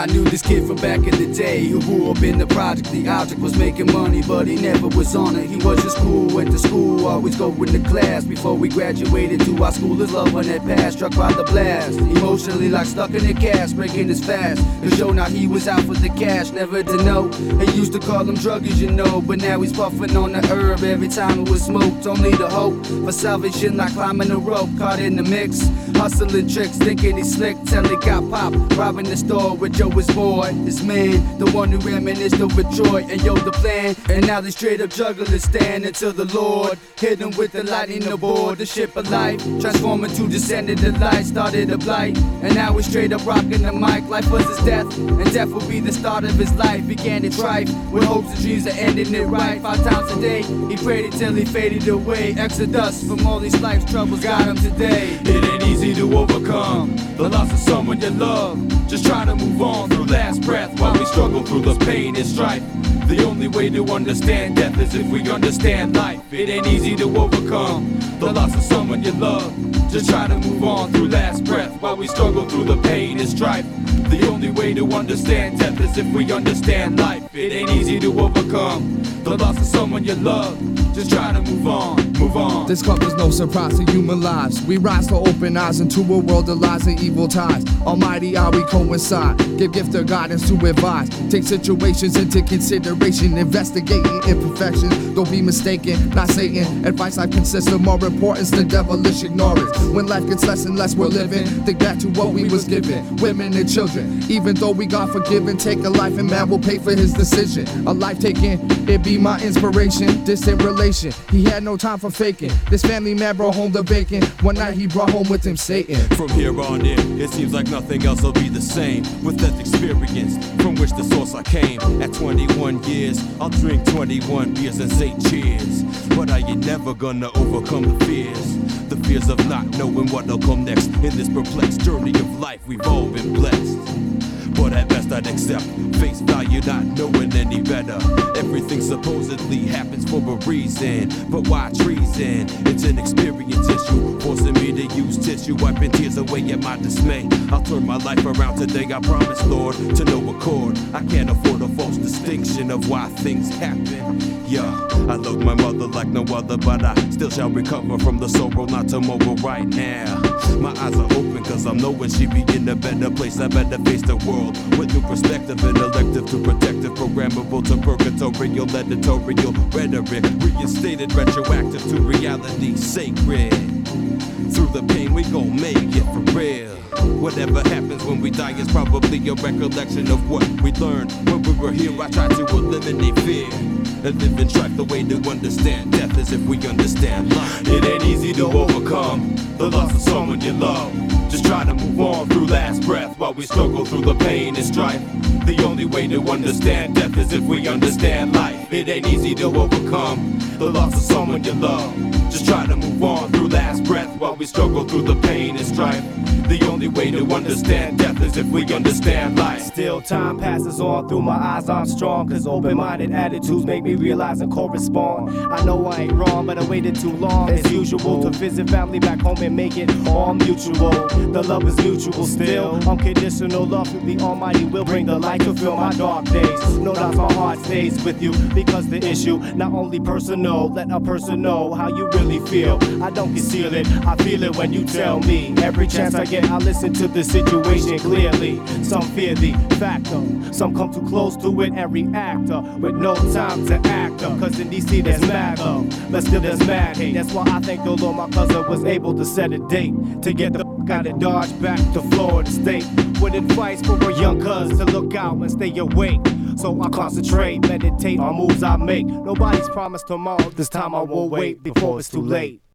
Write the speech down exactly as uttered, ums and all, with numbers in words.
I knew this kid from back in the day who grew up in the project. The object was making money, but he never was on it. He was just cool, went to school, always going to class. Before we graduated to our school, his loved one had passed, struck by the blast. Emotionally like stuck in a cast, breaking his fast. To show now he was out for the cash, never to know. They used to call him druggies, you know, but now he's puffing on the herb every time it was smoked. Only the hope for salvation like climbing a rope, caught in the mix. Hustling tricks, thinking he's slick, till he got popped. Robbing the store with Joe his boy, his man, the one who reminisced over Troy. And yo, the plan, and now they straight up jugglers stand until the Lord hit him with the lightning aboard the ship of life, transforming to descended the light, started a blight, and now he's straight up rocking the mic. Life was his death, and death will be the start of his life. Began it trife, with hopes and dreams of ending it right. Five times a day, he prayed until he faded away. Exodus from all these life's troubles got him today. It ain't easy to overcome the loss of someone you love. Just try to move on through last breath while we struggle through the pain and strife. The only way to understand death is if we understand life. It ain't easy to overcome the loss of someone you love. Just try to move on through last breath while we struggle through the pain and strife. The only way to understand death is if we understand life. It ain't easy to overcome the loss of someone you love. Just try to move on, move on. This cup is no surprise to human lives. We rise to open eyes into a world of lies and evil ties. Almighty, how we coincide. Give gift of guidance to advise. Take situations into consideration. Investigating imperfections. Don't be mistaken, not Satan. Advice life consists of more importance than devilish ignorance. When life gets less and less we're living, think back to what we was given. Women and children. Even though we got forgiven, take a life and man will pay for his decision. A life taken, it be my inspiration. Distant relation. He had no time for faking. This family man brought home the bacon. One night he brought home with him Satan. From here on in, it seems like nothing else will be the same. With that experience from which the source I came. At twenty-one years, I'll drink twenty-one beers and say cheers. But I ain't never gonna overcome the fears. The fears of not knowing what'll come next. In this perplexed journey of life, we've all been blessed. But at best I'd accept face value, not knowing any better. Everything supposedly happens for a reason, but why treason? It's an experience issue, forcing me to use tissue, wiping tears away at my dismay. I'll turn my life around today, I promise, Lord, to no accord. I can't afford a false distinction of why things happen. Yeah, I love my mother like no other, but I still shall recover from the sorrow, not tomorrow, right now. My eyes are open cause I'm knowing she be in a better place. I better face the world with new perspective and elective to protective, programmable to purgatorial, editorial rhetoric, reinstated, retroactive to reality, sacred. Through the pain we gon' make it for real. Whatever happens when we die is probably a recollection of what we learned when we were here. I try to eliminate fear and live in strife. The way to understand death is if we understand life. It ain't easy to overcome the loss of someone you love. Just try to move on through last breath while we struggle through the pain and strife. The only way to understand death is if we understand life. It ain't easy to overcome the loss of someone you love. Just try to move on through last breath while we struggle through the pain and strife. The only way to understand death is if we understand life. Still time passes on, through my eyes I'm strong, cause open-minded attitudes make me realize and correspond. I know I ain't wrong, but I waited too long as usual to visit family back home and make it all mutual. The love is mutual still, unconditional love from the Almighty will bring the light to fill my dark days. No doubt my heart stays with you, because the issue not only personal, let a person know how you really feel. I don't conceal it, I feel it when you tell me. Every chance I get I listen to the situation clearly. Some fear the factor, some come too close to it and react uh, with no time to act uh, cause in D C there's mad love, but still there's mad hate. That's why I thank the Lord my cousin was able to set a date to get the f*** out of Dodge back to Florida State, with advice for a young cuz to look out and stay awake. So I concentrate, meditate on moves I make. Nobody's promised tomorrow, this time I won't wait before it's too late.